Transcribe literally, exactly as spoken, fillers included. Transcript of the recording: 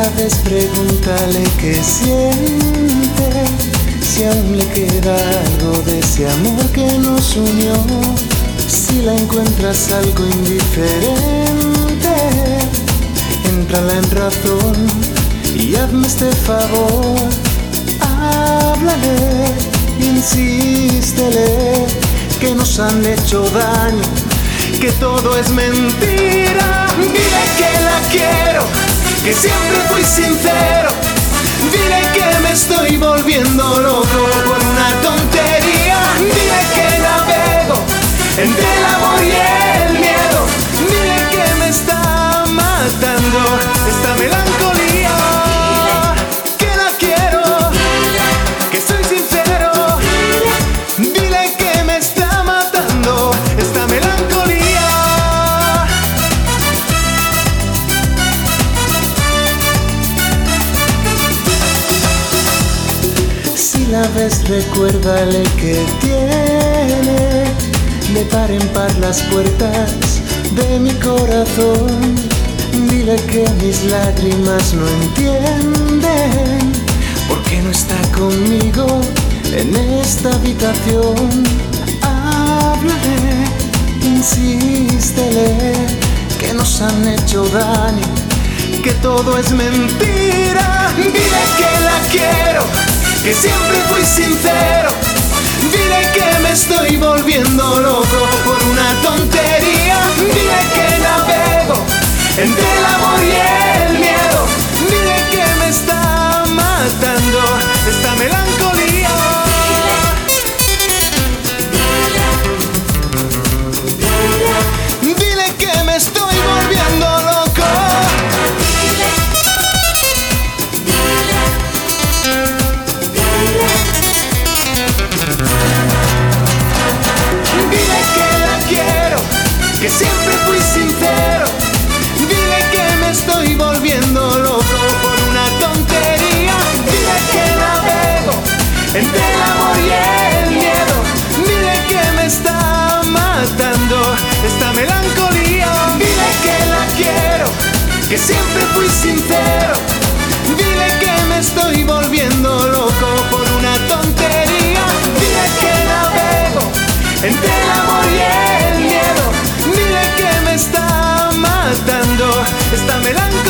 vez pregúntale qué siente, si aún le queda algo de ese amor que nos unió. Si la encuentras algo indiferente, éntrala en razón y hazme este favor. Háblale, insístele que nos han hecho daño, que todo es mentira. Dile que la quiero, que siempre fui sincero. Dile que me estoy volviendo loco por una tontería. Dile que navego entre el amor y el miedo. Dile que me está matando esta melancolía. Que la quiero, que soy sincero. Dile que me está matando esta melancolía. Si la ves, recuérdale que tiene de par en par las puertas de mi corazón. Dile que mis lágrimas no entienden por qué no está conmigo en esta habitación. Háblale, insístele que nos han hecho daño, que todo es mentira. Dile que la quiero, que siempre fui sincero. Dile que me estoy volviendo loco por una tontería. Dile que navego entre el amor y el miedo. Dile que me está matando esta melancolía. Dile que me estoy volviendo loco. Dile que la quiero, que siempre fui sincero. Dile que me estoy volviendo loco por una tontería. Dile que navego entre el amor y el miedo. Dile que me está matando esta melancolía. Dile que la quiero, que siempre fui sincero. Dile que me estoy volviendo loco por una tontería. Dile que navego entre el amor y el miedo. Dile que me está matando esta melancolía.